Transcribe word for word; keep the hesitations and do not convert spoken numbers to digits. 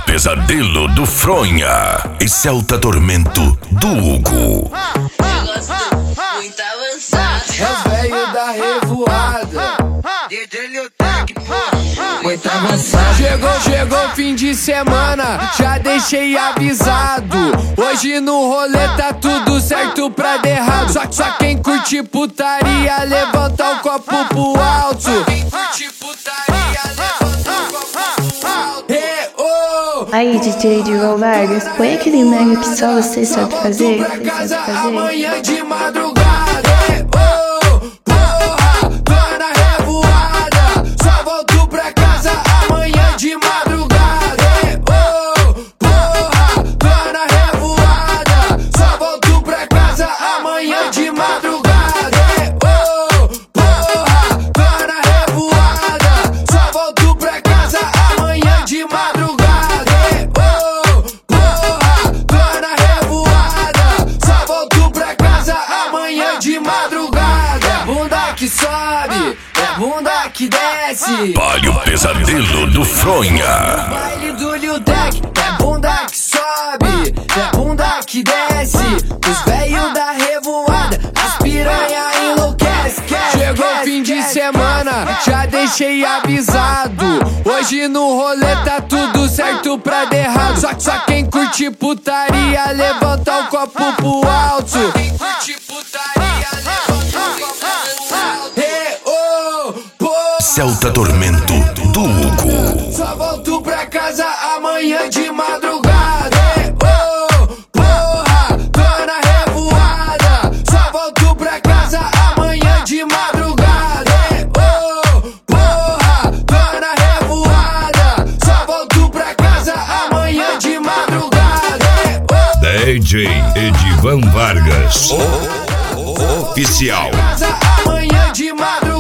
Pesadelo do Fronha e Celta Tormento do Hugo. Negócio muito avançado. É o velho da revoada. D J Leotec, pô. Muito avançado. Chegou, chegou fim de semana, já deixei avisado. Hoje no rolê tá tudo certo pra dar errado. Só, só quem curte putaria, levanta o copo pro alto. Quem curte putaria, levanta o copo pro alto. Hey, oh. Aí, D J de Vargas, põe aquele mega que só você sabe fazer. Pra Você casa sabe fazer. amanhã de madrugada. Hey, oh, porra, tô na revoada. Só volto pra casa amanhã de madrugada. Hey, oh, porra, tô na revoada. Só volto pra casa amanhã de madrugada. Hey, oh, porra, tô na revoada. Só volto pra casa amanhã de madrugada. Hey, oh, porra, tô na revoada. Só volto pra casa amanhã de madrugada. É bunda que sobe, é bunda que desce. Olha o Pesadelo do Fronha. Baile do Leotec, é bunda que sobe, é bunda que desce. Os velhos da revoada, as piranha enlouquece. Chegou fim de semana, já deixei avisado. Hoje no rolê tá tudo certo pra dar errado. Só, só quem curte putaria, levanta o copo pro alto. Quem curte putaria, levanta o copo pro alto. Hey, oh, porra. Celta Tormento do Hugo. Só volto pra casa amanhã de madrugada. Hey, oh, porra, tô na revoada. Só volto pra casa amanhã de madrugada. Hey, oh, porra, tô na revoada. Só volto pra casa amanhã de madrugada. Hey, oh, D J Edivan Vargas, o- o- oficial. casa amanhã de madrugada.